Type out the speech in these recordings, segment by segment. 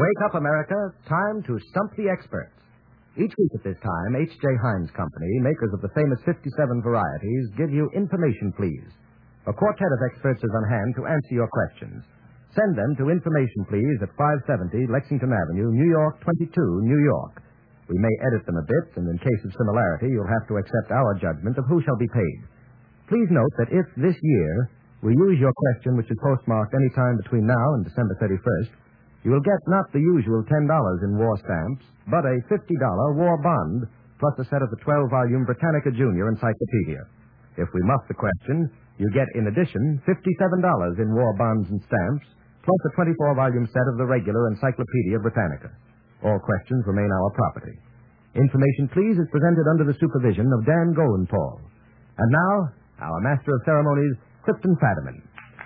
Wake up, America. Time to stump the experts. Each week at this time, H.J. Heinz Company, makers of the famous 57 varieties, give you Information Please. A quartet of experts is on hand to answer your questions. Send them to Information Please at 570 Lexington Avenue, New York 22, New York. We may edit them a bit, and in case of similarity, you'll have to accept our judgment of who shall be paid. Please note that if this year we use your question, which is postmarked any time between now and December 31st, you will get not the usual $10 in war stamps, but a $50 war bond, plus a set of the 12-volume Britannica Junior Encyclopedia. If we muff the question, you get, in addition, $57 in war bonds and stamps, plus a 24-volume set of the regular Encyclopedia Britannica. All questions remain our property. Information Please is presented under the supervision of Dan Golenpaul. And now, our Master of Ceremonies, Clifton Fadiman.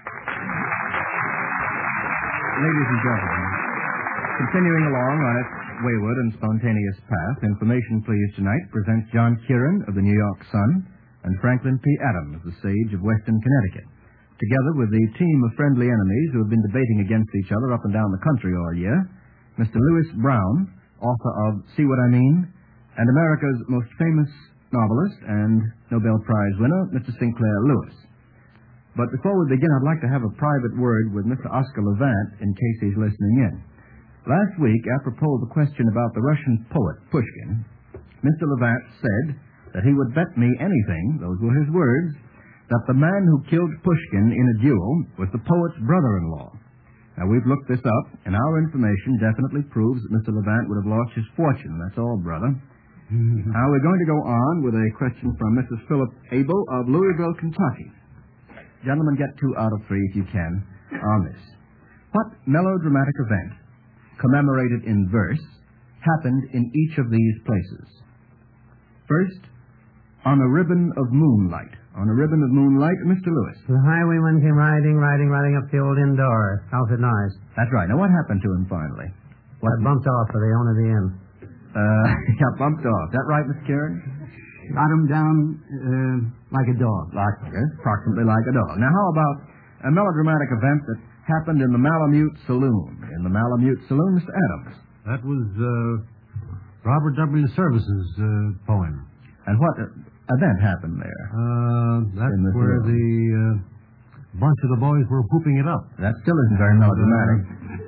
Ladies and gentlemen, continuing along on its wayward and spontaneous path, Information Please tonight presents John Kieran of the New York Sun and Franklin P. Adams, the sage of Western Connecticut, together with the team of friendly enemies who have been debating against each other up and down the country all year, Mr. Lewis Brown, author of See What I Mean, and America's most famous novelist and Nobel Prize winner, Mr. Sinclair Lewis. But before we begin, I'd like to have a private word with Mr. Oscar Levant in case he's listening in. Last week, apropos of the question about the Russian poet Pushkin, Mr. Levant said that he would bet me anything, those were his words, that the man who killed Pushkin in a duel was the poet's brother-in-law. Now, we've looked this up, and our information definitely proves that Mr. Levant would have lost his fortune. That's all, brother. Now, we're going to go on with a question from Mrs. Philip Abel of Louisville, Kentucky. Gentlemen, get 2 out of 3 if you can on this. What melodramatic event, commemorated in verse, happened in each of these places? First, on a ribbon of moonlight. On a ribbon of moonlight, Mr. Lewis. The highwayman came riding up the old inn door, Alfred Norris. That's right. Now, what happened to him finally? What bumped off for the owner of the inn. He got bumped off. Is that right, Mr. Kieran? Got him down like a dog. Approximately like a dog. Now, how about a melodramatic event that happened in the Malamute Saloon? In the Malamute Saloon, Mr. Adams. That was Robert W. Service's poem. And what event happened there? That's where the bunch of the boys were whooping it up. That still isn't very melodramatic.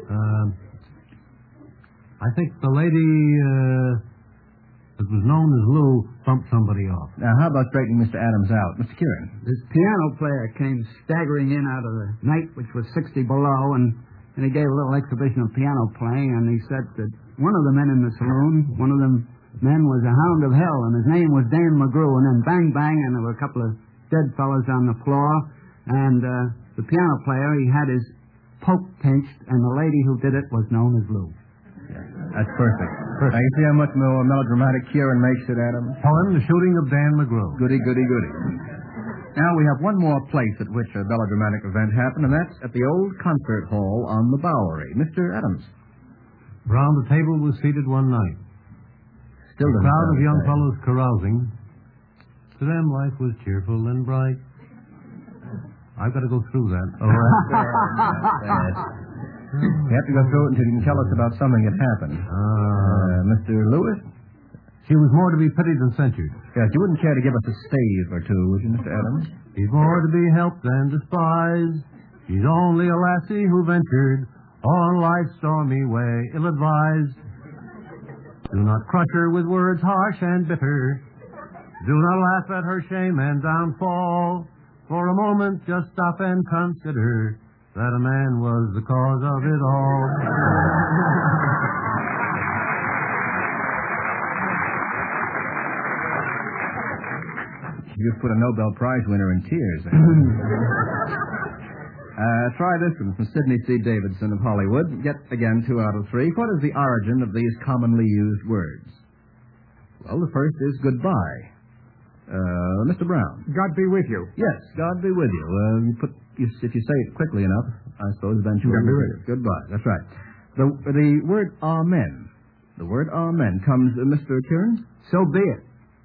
I think the lady that was known as Lou bumped somebody off. Now, how about straightening Mr. Adams out? Mr. Kieran. This piano player came staggering in out of the night, which was 60 below, and he gave a little exhibition of piano playing, and he said that one of the men in the saloon, one of them men was a hound of hell, and his name was Dan McGrew, and then bang, bang, and there were a couple of dead fellows on the floor, and the piano player, he had his poke pinched, and the lady who did it was known as Lou. That's perfect. Now, you see how much more melodramatic Kieran makes it, Adam? Poem, The Shooting of Dan McGrew. Goody, goody, goody. Now, we have one more place at which a melodramatic event happened, and that's at the old concert hall on the Bowery. Mr. Adams. Round the table was seated one night. Still a crowd of young fellows carousing. To them, life was cheerful and bright. I've got to go through that. Oh, that's you have to go through it until you can tell us about something that happened. Mr. Lewis? She was more to be pitied than censured. Yes, you wouldn't care to give us a stave or two, would you, Mr. Adams? She's more to be helped than despised. She's only a lassie who ventured on life's stormy way, ill-advised. Do not crush her with words harsh and bitter. Do not laugh at her shame and downfall. For a moment, just stop and consider that a man was the cause of it all. You put a Nobel Prize winner in tears. Try this one from Sidney C. Davidson of Hollywood. Get, again, 2 out of 3. What is the origin of these commonly used words? Well, the first is goodbye. Mr. Brown. God be with you. Yes, God be with you. If you say it quickly enough, I suppose eventually. God be with you. Goodbye. That's right. The word amen. The word amen comes, Mr. Kieran? So be it.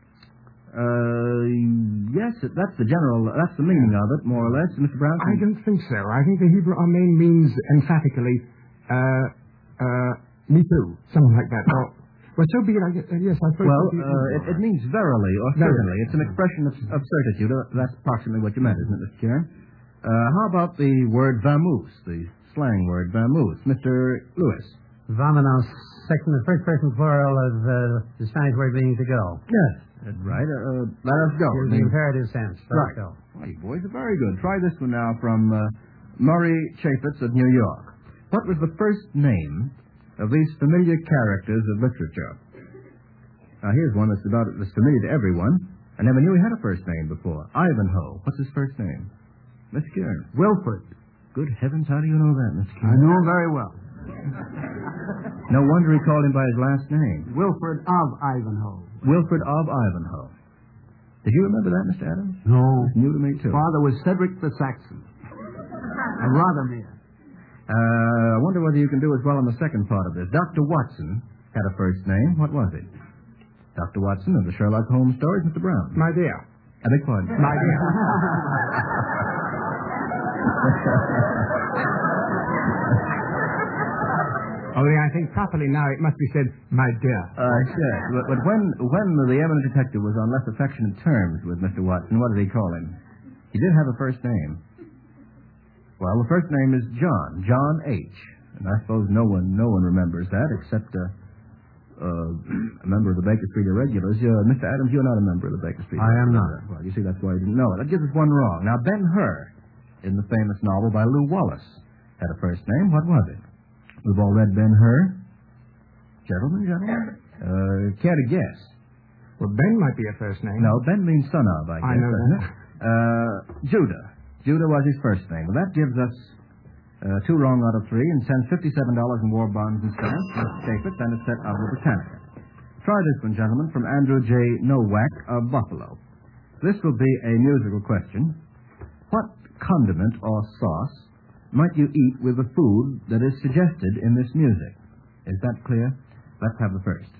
Yes, that's the meaning of it, more or less, Mr. Brown. I don't think so. I think the Hebrew amen means emphatically, Me too. Something like that. Well, so be it. Yes, I suppose. Well, it means verily or certainly. It's an expression of certitude. That's approximately what you meant, isn't it, Mr. Kieran? How about the word vamoose, the slang word vamoose? Mr. Lewis. Vamonos, the first person plural of the Spanish word meaning to go. Yes, that's right. Let us go. In the imperative sense. Let Right. us go. Well, you boys are very good. Try this one now from Murray Chaffetz of New York. What was the first name of these familiar characters of literature? Now, here's one that's familiar to everyone. I never knew he had a first name before. Ivanhoe. What's his first name? Mr. Kieran. Wilfred. Good heavens, how do you know that, Mr. I Kieran? know him very well. No wonder he called him by his last name. Wilfred of Ivanhoe. Wilfred of Ivanhoe. Did you remember that, Mr. Adams? No. It's new to me, too. Father was Cedric the Saxon. And Rothermere. I wonder whether you can do as well on the second part of this. Dr. Watson had a first name. What was it? Dr. Watson of the Sherlock Holmes stories, Mr. Brown. My dear. I beg pardon. My dear. Only I think properly now it must be said, my dear. Yes. But when the eminent detective was on less affectionate terms with Mr. Watson, what did he call him? He did have a first name. Well, the first name is John H. And I suppose no one remembers that except a member of the Baker Street Irregulars. Mr. Adams, you're not a member of the Baker Street I am Irregulars. not. Well, you see, that's why you didn't know it. That gives us one wrong. Now, Ben-Hur, in the famous novel by Lew Wallace, had a first name. What was it? We've all read Ben-Hur. Gentlemen? Care to guess? Well, Ben might be a first name. No, Ben means son of, I guess. I know doesn't that. it? Judah. Judah was his first name. Well, that gives us 2 wrong out of 3 and sends $57 in war bonds and stamps, Mr. Chaffetz, and a set of the Britannica. Try this one, gentlemen, from Andrew J. Nowak of Buffalo. This will be a musical question. What condiment or sauce might you eat with the food that is suggested in this music? Is that clear? Let's have the first.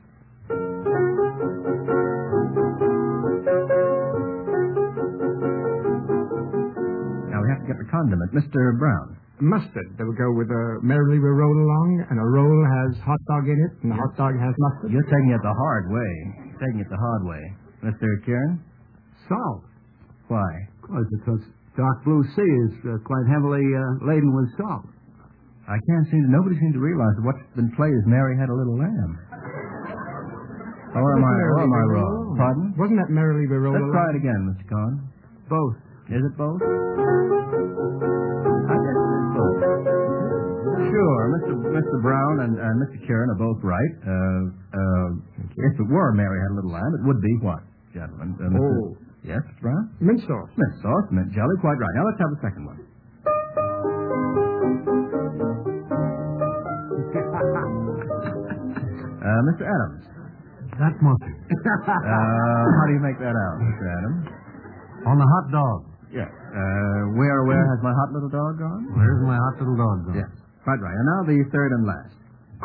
Now we have to get the condiment. Mr. Brown. Mustard. That would go with Merrily We Roll Along, and a roll has hot dog in it, and the hot dog has mustard. You're taking it the hard way. Mr. Kieran? Salt. Why? Because dark blue sea is quite heavily laden with salt. Nobody seemed to realize that what's been played is Mary Had a Little Lamb. Or am I wrong? Pardon? Wasn't that Merrily We Roll Let's Along? try it again, Mr. Cohn. Both. Is it both? I guess it is both. Sure, Mr. Brown and Mr. Kieran are both right. If it were Mary Had a Little Lamb, it would be what, gentlemen? Yes, Mr. Brown? Mint sauce. Mint sauce, mint jelly, quite right. Now let's have the second one. Mr. Adams. That's mustard. How do you make that out, Mr. Adams? On the hot dog. Yes. Where has my hot little dog gone? Where's my hot little dog gone? Yes. Quite right. And now the third and last.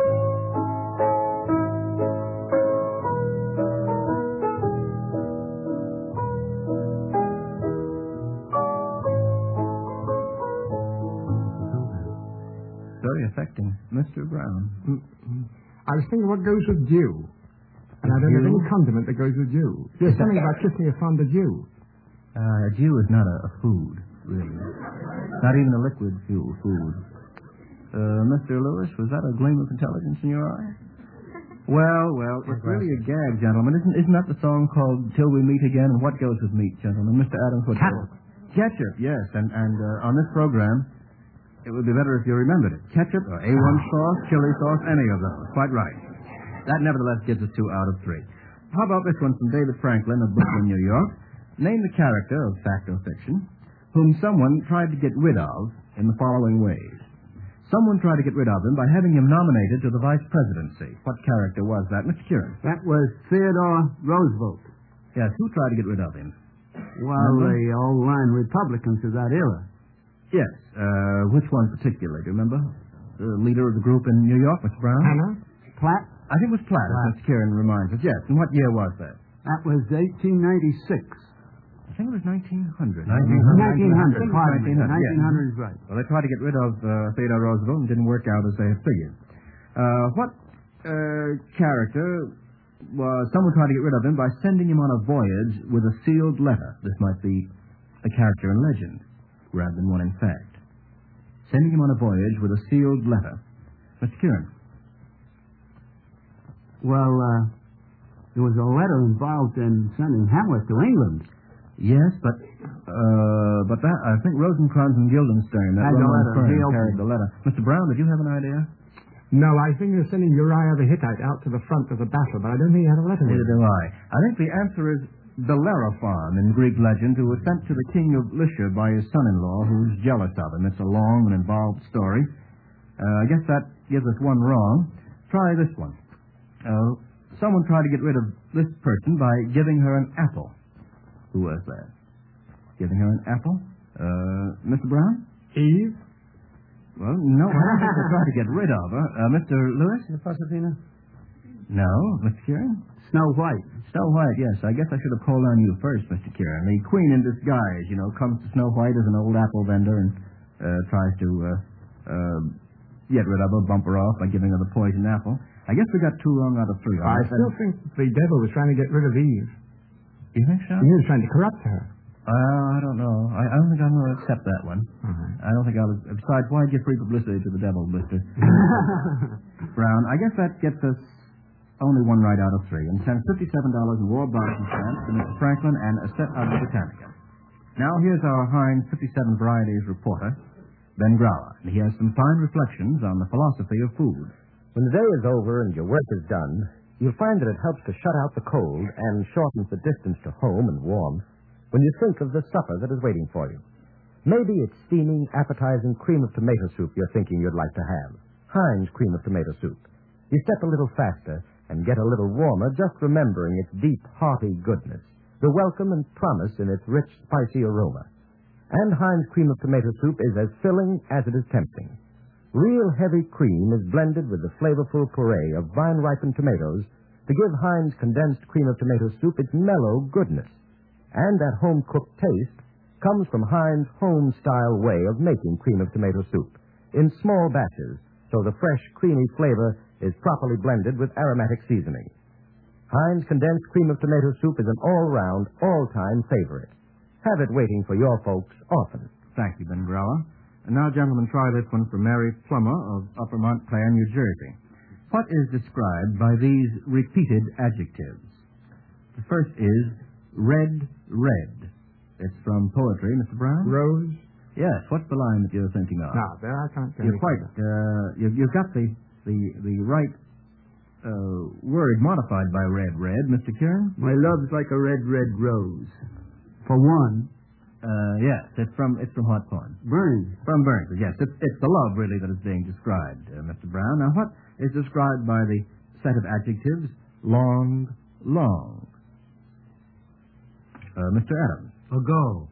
Very affecting. Mr. Brown. I was thinking what goes with dew. And I don't have any condiment that goes with dew. There's something about kissing a fond of dew. Dew is not a food, really. Not even a liquid food. Mr. Lewis, was that a gleam of intelligence in your eye? Well, it's really a gag, gentlemen. Isn't that the song called Till We Meet Again? And what goes with meat, gentlemen? Mr. Adams, what goes? Ketchup, yes. And on this program, it would be better if you remembered it. Ketchup, or A1 sauce, chili sauce, any of those. Quite right. That nevertheless gives us 2 out of 3. How about this one from David Franklin of Brooklyn, New York? Name the character of fact or fiction whom someone tried to get rid of in the following ways. Someone tried to get rid of him by having him nominated to the vice presidency. What character was that, Mr. Kieran? That was Theodore Roosevelt. Yes, who tried to get rid of him? Well, the old-line Republicans of that era. Yes, which one particularly? Do you remember? The leader of the group in New York, Mr. Brown? Hannah? Platt? I think it was Platt, as Mr. Kieran reminds us. Yes, and what year was that? That was 1896. I think it was 1900. 1900, pardon me. 1900 is right. Well, they tried to get rid of Theodore Roosevelt and didn't work out as they had figured. What character, someone tried to get rid of him by sending him on a voyage with a sealed letter. This might be a character in legend, rather than one in fact. Sending him on a voyage with a sealed letter. Mr. Kieran. Well, there was a letter involved in sending Hamlet to England. Yes, but that, I think Rosencrantz and Guildenstern, that Roman firm, carried the letter. Mr. Brown, did you have an idea? No, I think they're sending Uriah the Hittite out to the front of the battle, but I don't think he had a letter with Neither him. do I. I think the answer is Bellerophon in Greek legend, who was sent to the king of Lycia by his son-in-law, who's jealous of him. It's a long and involved story. I guess that gives us one wrong. Try this one. Someone tried to get rid of this person by giving her an apple. Who was that? Giving her an apple? Mr. Brown? Eve? Well, no, I don't think they tried to get rid of her. Mr. Lewis? Proserpina? No. Mr. Kieran? Snow White. Snow White, yes. I guess I should have called on you first, Mr. Kieran. The queen in disguise, comes to Snow White as an old apple vendor and tries to get rid of her, bump her off by giving her the poison apple. I guess we got 2 wrong out of 3. I still think the devil was trying to get rid of Eve. You think so? He was trying to corrupt her. I don't know. I don't think I'm going to accept that one. I don't think I'll... Besides, why give free publicity to the devil, Mr. Brown? I guess that gets us only 1 right out of 3 and sends $57 in war bonds and stamps to Mr. Franklin and a set of the Britannica. Now here's our Heinz 57 Varieties reporter, Ben Grauer, and he has some fine reflections on the philosophy of food. When the day is over and your work is done, you'll find that it helps to shut out the cold and shortens the distance to home and warmth when you think of the supper that is waiting for you. Maybe it's steaming, appetizing cream of tomato soup you're thinking you'd like to have. Heinz cream of tomato soup. You step a little faster and get a little warmer just remembering its deep, hearty goodness, the welcome and promise in its rich, spicy aroma. And Heinz cream of tomato soup is as filling as it is tempting. Real heavy cream is blended with the flavorful puree of vine-ripened tomatoes to give Heinz condensed cream of tomato soup its mellow goodness. And that home-cooked taste comes from Heinz' home-style way of making cream of tomato soup in small batches, so the fresh, creamy flavor is properly blended with aromatic seasoning. Heinz condensed cream of tomato soup is an all-round, all-time favorite. Have it waiting for your folks often. Thank you, Ben Grauer. And now, gentlemen, try this one for Mary Plummer of Upper Montclair, New Jersey. What is described by these repeated adjectives? The first is red. It's from poetry, Mr. Brown. Rose? Yes. What's the line that you're thinking of? No, there I can't You're quite. You've got the right word modified by red, Mr. Kieran. My love's like a red rose. For one. Yes, it's from what poem? Burns. From Burns, yes. It's the love, really, that is being described, Mr. Brown. Now, what is described by the set of adjectives long? Mr. Adams. Ago.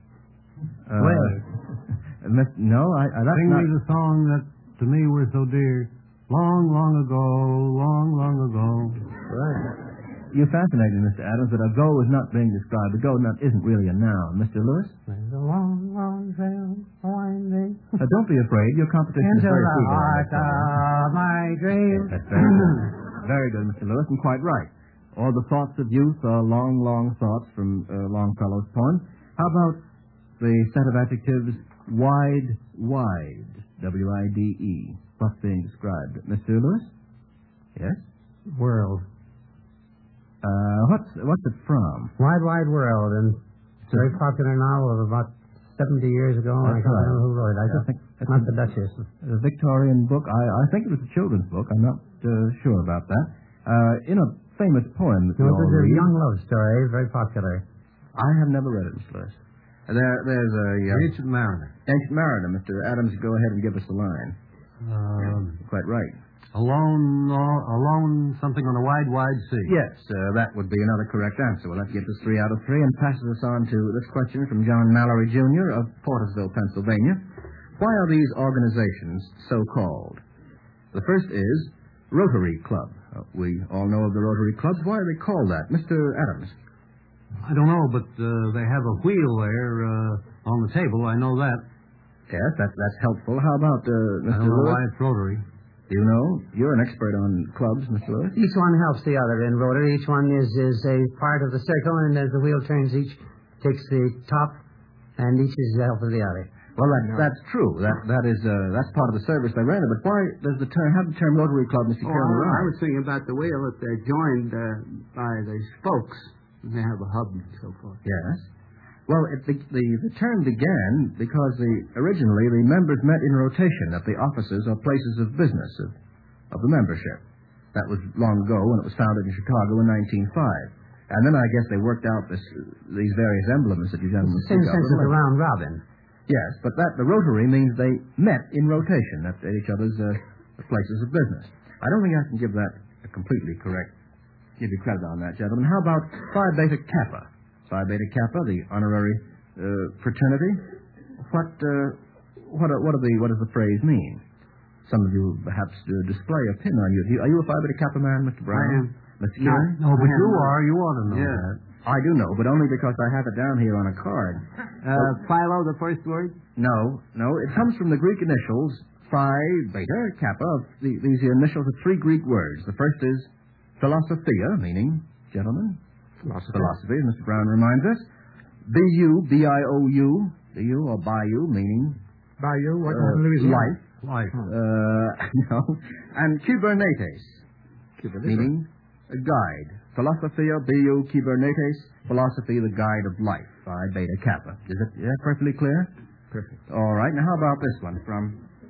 No, that's Sing not... me the song that to me were so dear. Long ago. Right. You're fascinating, Mr. Adams, that ago is not being described. Ago isn't really a noun. Mr. Lewis? There's a long trail winding Don't be afraid. Your competition is into very the feeble. heart of my dream. That's very good. Very good, Mr. Lewis, and quite right. All the thoughts of youth are long thoughts from Longfellow's poem. How about the set of adjectives wide, W-I-D-E? What's being described? Mr. Lewis? Yes? World. What's it from? Wide World, and it's a very popular novel of about 70 years ago. I That's can't right. remember who wrote it. I think it's not the Duchess. A Victorian book. I think it was a children's book. I'm not sure about that. In a famous poem that No, we it all was a read. young love story, very popular. I have never read it, Mr. Lewis. There's a... Ancient Mariner. Ancient Mariner. Mr. Adams, go ahead and give us the line. Quite right. Alone something on a wide sea. Yes, that would be another correct answer. Well, that gives us 3 out of 3 and passes us on to this question from John Mallory, Jr. of Portersville, Pennsylvania. Why are these organizations so called? The first is Rotary Club. We all know of the Rotary Clubs. Why are they called that? Mr. Adams. I don't know, but they have a wheel there on the table. I know that. Yes, that's helpful. How about I Mr. don't know Lewis? why it's Rotary. Do you know? You're an expert on clubs, Mr. Lewis. Each one helps the other in Rotary. Each one is a part of the circle, and as the wheel turns, each takes the top, and each is the help of the other. Well, that's true. That's part of the service they render. But why does the term have the term Rotary Club, Mr. Carroll? I was thinking about the wheel that they're joined by the spokes. And they have a hub and so forth. Yes. Well, the term began because originally the members met in rotation at the offices or places of business of the membership. That was long ago when it was founded in Chicago in 1905. And then I guess they worked out these various emblems that you gentlemen It's the same sense as the round robin. Yes, but the Rotary means they met in rotation at each other's places of business. I don't think I can give that a completely correct, give you credit on that, gentlemen. How about Phi Beta Kappa? Phi Beta Kappa, the honorary fraternity. What does the phrase mean? Some of you perhaps display a pin on you. Are you a Phi Beta Kappa man, Mr. Brown? I am. Mr. Kieran? No, but you are. You ought to know Yeah. that. I do know, but only because I have it down here on a card. Philo, the first word? No. It comes from the Greek initials Phi Beta Kappa. These initials are three Greek words. The first is philosophia, meaning, gentlemen, philosophy, as Mr. Brown reminds us. B-U, B-I-O-U, or Bayou, meaning Bayou, what Louisiana? life. No. And Kybernetes, meaning a guide. Philosophia, B-U, Kybernetes, philosophy, the guide of life. Phi Beta Kappa. Is that perfectly clear? Perfect. All right. Now, how about this one from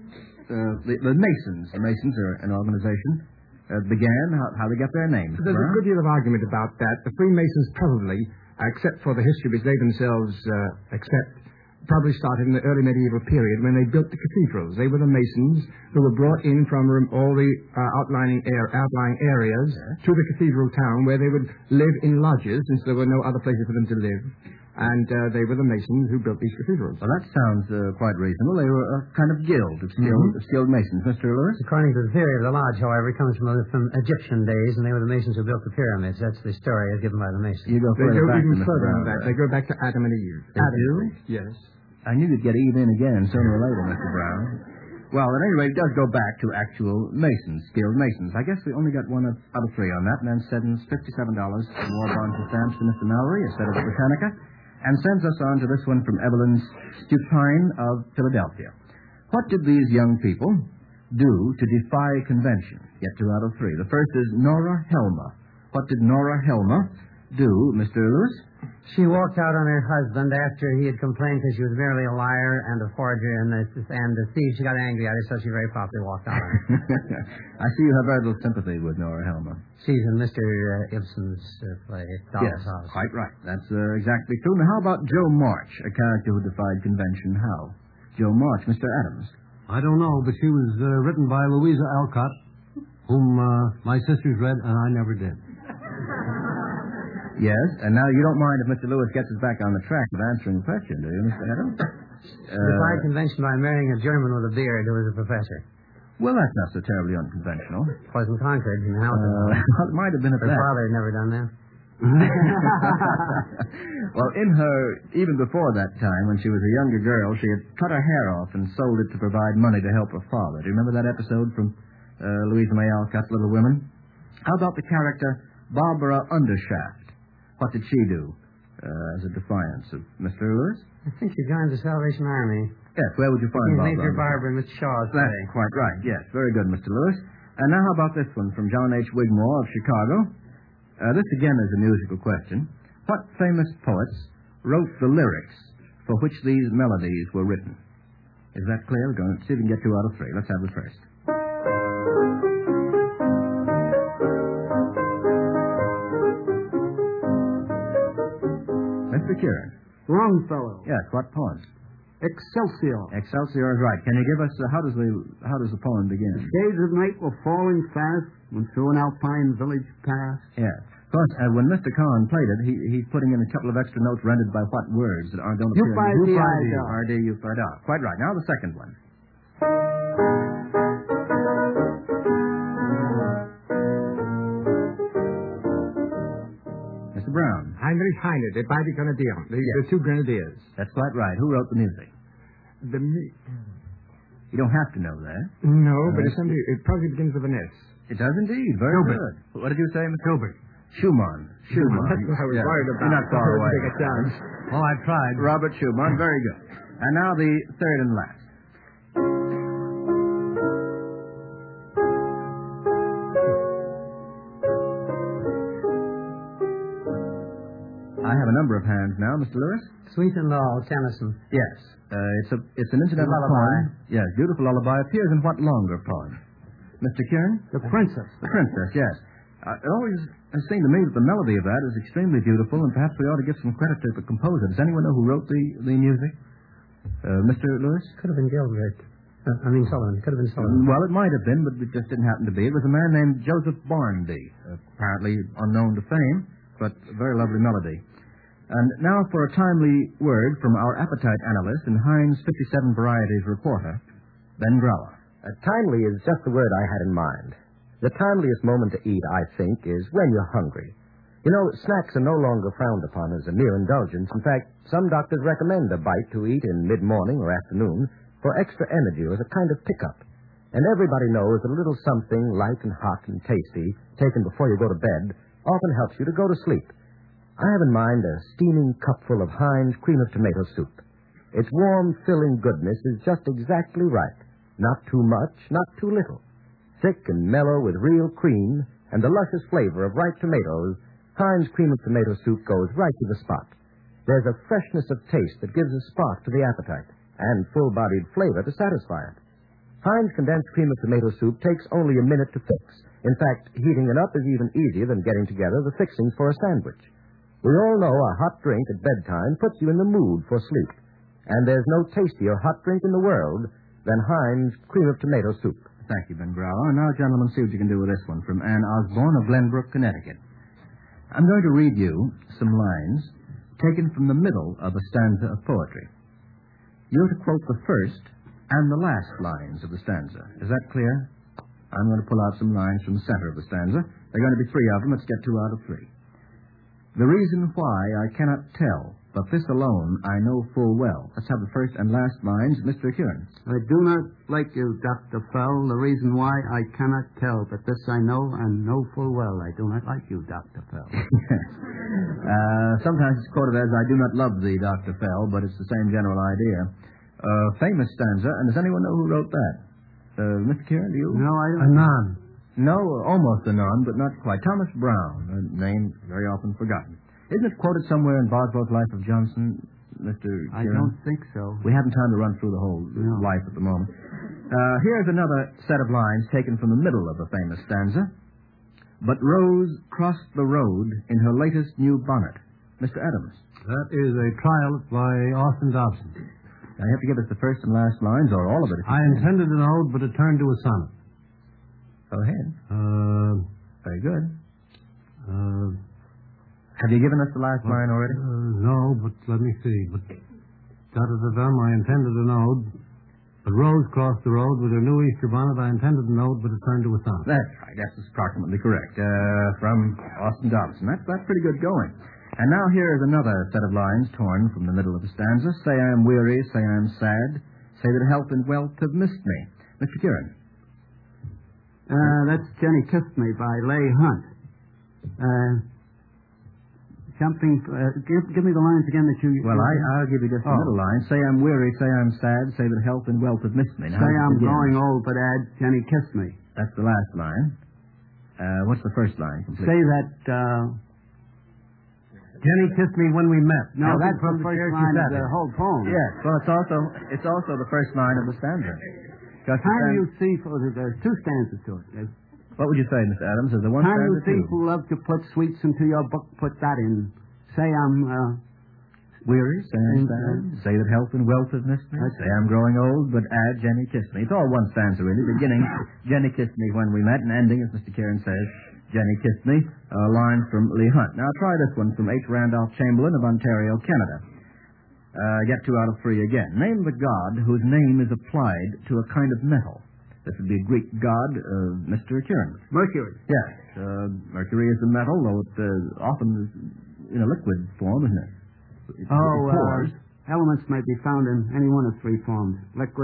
the Masons? The Masons are an organization. Began, how they get their names. There's a good deal of argument about that. The Freemasons probably, except for the history which they themselves accept, probably started in the early medieval period when they built the cathedrals. They were the Masons who were brought in from all the outlying areas to the cathedral town where they would live in lodges since there were no other places for them to live. And they were the Masons who built these cathedrals. Well, that sounds quite reasonable. They were a kind of guild of skilled Masons. Mr. Lewis? According to the theory of the lodge, however, it comes from Egyptian days, and they were the Masons who built the pyramids. That's the story as given by the Masons. You go They further go back even to Mr. further Brown. than that. They go back to Adam and Eve. They do? Yes. I knew you'd get Eve in again sooner or later, Mr. Brown. Well, at any rate, it does go back to actual Masons, skilled Masons. I guess we only got one out of three on that, and then sends $57 in war bonds and stamps to Mr. Mallory, a set of the Britannica, and sends us on to this one from Evelyn Stupine of Philadelphia. What did these young people do to defy convention? Get 2 out of 3. The first is Nora Helmer. What did Nora Helmer do, Mr. Lewis? She walked out on her husband after he had complained that she was merely a liar and a forger and a thief. She got angry at her, so she very promptly walked out on him. I see you have very little sympathy with Nora Helmer. She's in Mr. Ibsen's play, Doll's House. Quite right. That's exactly true. Now, how about Joe March, a character who defied convention? How? Joe March, Mr. Adams. I don't know, but she was written by Louisa Alcott, whom my sisters read, and I never did. Yes, and now you don't mind if Mr. Lewis gets us back on the track of answering the question, do you, Mr. Adams? Defied convention by marrying a German with a beard who was a professor. Well, that's not so terribly unconventional. Poison Concord in Hamilton. Well, it might have been at Her that. father had never done that. Well, even before that time, when she was a younger girl, she had cut her hair off and sold it to provide money to help her father. Do you remember that episode from Louisa May Alcott's Little Women? How about the character Barbara Undershaft? What did she do as a defiance of Mr. Lewis? I think she joined the Salvation Army. Yes, where would you find Barbara? Major Barbara in Mr. Shaw's play. That's quite right, yes. Very good, Mr. Lewis. And now how about this one from John H. Wigmore of Chicago? This again is a musical question. What famous poets wrote the lyrics for which these melodies were written? Is that clear? We're going to see if we can get 2 out of 3. Let's have the first. Mr. Kieran. Longfellow. Yes, what poem? Excelsior. Excelsior is right. Can you give us how does the poem begin? Days of night were falling fast when through an alpine village passed. Yes. Of course, when Mr. Kahn played it, he's putting in a couple of extra notes rendered by what words that don't appear in the U-5-D. Quite right. Now the second one. Mr. Brown. Heinrich Heine, the Beide Grenadiers, the 2 Grenadiers. That's quite right. Who wrote the music? You don't have to know that. No, but it probably begins with an S. It does indeed. Very Schubert. good. What did you say, Mr. Schubert. Schumann. That's what I was worried about. You're not far away. Take a chance. Oh, I tried. Robert Schumann. Very good. And now the third and last. I have a number of hands now, Mr. Lewis. Sweet and Low, Tennyson. Yes. It's an incidental Lullaby. poem. Yes, beautiful lullaby. Appears in what longer poem? Mr. Kieran? The Princess. The Princess, yes. It always has seemed to me that the melody of that is extremely beautiful, and perhaps we ought to give some credit to the composer. Does anyone know who wrote the music? Mr. Lewis? Could have been Gilbert. Sullivan. Could have been Sullivan. Well, it might have been, but it just didn't happen to be. It was a man named Joseph Barnby, apparently unknown to fame, but a very lovely melody. And now for a timely word from our appetite analyst and Heinz 57 Varieties reporter, Ben Grauer. Timely is just the word I had in mind. The timeliest moment to eat, I think, is when you're hungry. You know, snacks are no longer frowned upon as a mere indulgence. In fact, some doctors recommend a bite to eat in mid-morning or afternoon for extra energy as a kind of pickup. And everybody knows that a little something light and hot and tasty taken before you go to bed often helps you to go to sleep. I have in mind a steaming cupful of Heinz cream of tomato soup. Its warm, filling goodness is just exactly right. Not too much, not too little. Thick and mellow with real cream and the luscious flavor of ripe tomatoes, Heinz cream of tomato soup goes right to the spot. There's a freshness of taste that gives a spark to the appetite and full-bodied flavor to satisfy it. Heinz condensed cream of tomato soup takes only a minute to fix. In fact, heating it up is even easier than getting together the fixings for a sandwich. We all know a hot drink at bedtime puts you in the mood for sleep. And there's no tastier hot drink in the world than Heinz cream of tomato soup. Thank you, Ben Grauer. Now, gentlemen, see what you can do with this one from Ann Osborne of Glenbrook, Connecticut. I'm going to read you some lines taken from the middle of a stanza of poetry. You're to quote the first and the last lines of the stanza. Is that clear? I'm going to pull out some lines from the center of the stanza. There are going to be 3 of them. Let's get 2 out of 3. The reason why I cannot tell, but this alone I know full well. Let's have the first and last lines, Mr. Kieran. I do not like you, Dr. Fell. The reason why I cannot tell, but this I know and know full well. I do not like you, Dr. Fell. Sometimes it's quoted as, I do not love thee, Dr. Fell, but it's the same general idea. Famous stanza, and does anyone know who wrote that? Mr. Kieran, do you? No, I don't. Anon. No, almost a non, but not quite. Thomas Brown, a name very often forgotten. Isn't it quoted somewhere in Boswell's Life of Johnson, Mr. Kieran? I don't think so. We haven't time to run through the whole life at the moment. Here's another set of lines taken from the middle of a famous stanza. But Rose crossed the road in her latest new bonnet. Mr. Adams. That is a trial by Austin Dobson. Now, you have to give us the first and last lines, or all of it. I intended an ode, but it turned to a sonnet. Go ahead. Very good. Have you given us the last line already? No, but let me see. But I intended an ode. But Rose crossed the road with her new Easter bonnet. I intended an ode, but it turned to a sonnet. That's right. That's approximately correct. From Austin Dobson. That's pretty good going. And now here is another set of lines torn from the middle of the stanza. Say I am weary, say I am sad, say that health and wealth have missed me. Mr. Kieran. That's Jenny Kissed Me by Leigh Hunt. Give me the lines again that you... Well, I'll give you just the middle line. Say I'm weary, say I'm sad, say that health and wealth have missed me. Now, say I'm growing old, but add Jenny Kissed Me. That's the last line. What's the first line? Complete? Say that... Jenny kissed me when we met. No, that's the first line of the whole poem. Yes, well, it's also the first line of the stanza. Time you see, there's 2 stanzas to it. What would you say, Mr. Adams? Is there one time stanza? You see who love to put sweets into your book, put that in. Say I'm weary, say I'm sad, say that health and wealth have missed me, say I'm growing old, but add Jenny Kissed Me. It's all one stanza, really. Beginning, Jenny kissed me when we met, and ending, as Mr. Kieran says, Jenny Kissed Me, a line from Leigh Hunt. Now, try this one from H. Randolph Chamberlain of Ontario, Canada. Get 2 out of 3 again. Name the god whose name is applied to a kind of metal. This would be a Greek god, Mr. Kieran. Mercury. Yes. Mercury is a metal, though it often is in a liquid form, isn't it? Elements may be found in any one of 3 forms. Liquid,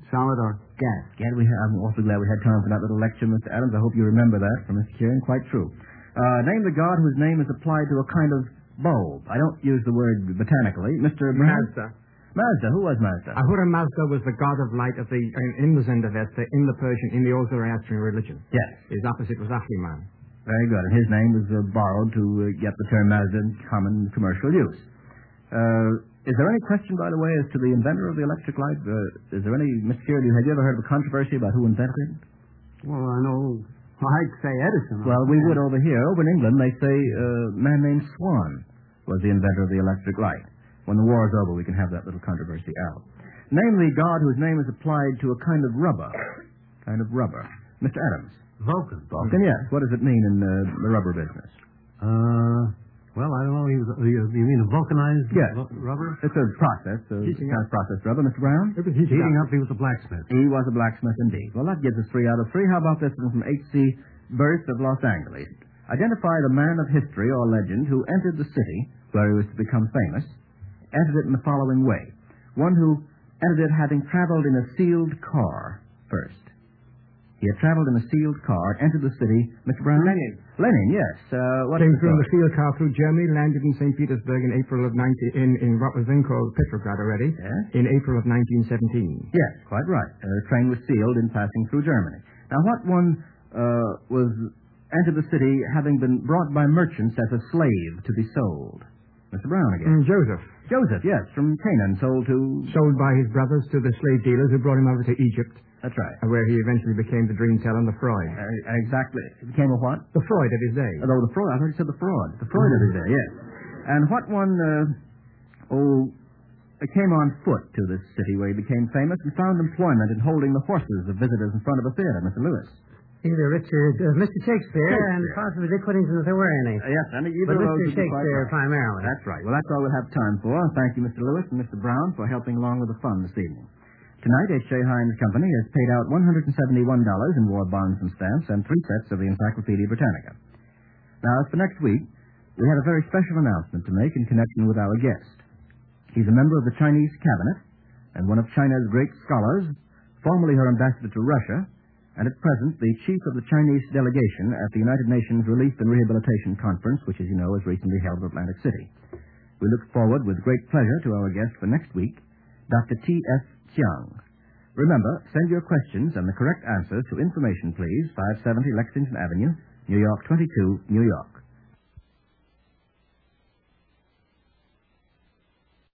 solid or gas? I'm awfully glad we had time for that little lecture, Mr. Adams. I hope you remember that from Mr. Kieran. Quite true. Name the god whose name is applied to a kind of bulb. I don't use the word botanically. Mr. Mazda. Mazda. Who was Mazda? Ahura Mazda was the god of light in the Zendavesta, in the Persian, in the old Zoroastrian religion. Yes. His opposite was Ahriman. Very good. And his name was borrowed to get the term Mazda in common commercial use. Is there any question, by the way, as to the inventor of the electric light? Is there any, Mr. Kieran, have you ever heard of a controversy about who invented it? Well, I know. I'd say Edison. Well, we would over here. Over in England, they say a man named Swan was the inventor of the electric light. When the war is over, we can have that little controversy out. Name the god whose name is applied to a kind of rubber. Mr. Adams. Vulcan. Vulcan, yes. What does it mean in the rubber business? Well, I don't know. You mean a vulcanized Yes. rubber? It's a process, kind of processed rubber. Mr. Brown? It was Heating up, he was a blacksmith. He was a blacksmith indeed. Well, that gives us 3 out of 3. How about this one from H.C. Burst of Los Angeles? Identify the man of history or legend who entered the city where he was to become famous, entered it in the following way. One who entered it having traveled in a sealed car first. He had traveled in a sealed car, entered the city. Mr. Brown? Lenin, yes. What Came is through the field car through Germany, landed in St. Petersburg in April of in what was then called Petrograd already, Yes. in April of 1917. Yes, quite right. The train was sealed in passing through Germany. Now, what one was entered the city having been brought by merchants as a slave to be sold? Mr. Brown again. Joseph. Joseph, yes, from Canaan, sold by his brothers to the slave dealers who brought him over to Egypt. That's right. Where he eventually became the dream teller and the Freud. Exactly. It became a what? The Freud of his day. Although the Freud, I thought you said the fraud. The Freud of his day, yes. And what one, came on foot to this city where he became famous and found employment in holding the horses of visitors in front of a theater, Mr. Lewis. Either Mr. Shakespeare and possibly Dick Whittington if there were any. Yes, and either But of those Mr. would be quite Shakespeare right. primarily. That's right. Well, that's all we'll have time for. Thank you, Mr. Lewis and Mr. Brown, for helping along with the fun this evening. Tonight, H.J. Heinz Company has paid out $171 in war bonds and stamps and 3 sets of the Encyclopedia Britannica. Now, as for next week, we have a very special announcement to make in connection with our guest. He's a member of the Chinese cabinet and one of China's great scholars, formerly her ambassador to Russia, and at present the chief of the Chinese delegation at the United Nations Relief and Rehabilitation Conference, which, as you know, is recently held in Atlantic City. We look forward with great pleasure to our guest for next week, Dr. T.F. Chiang. Remember, send your questions and the correct answers to Information Please, 570 Lexington Avenue, New York 22, New York.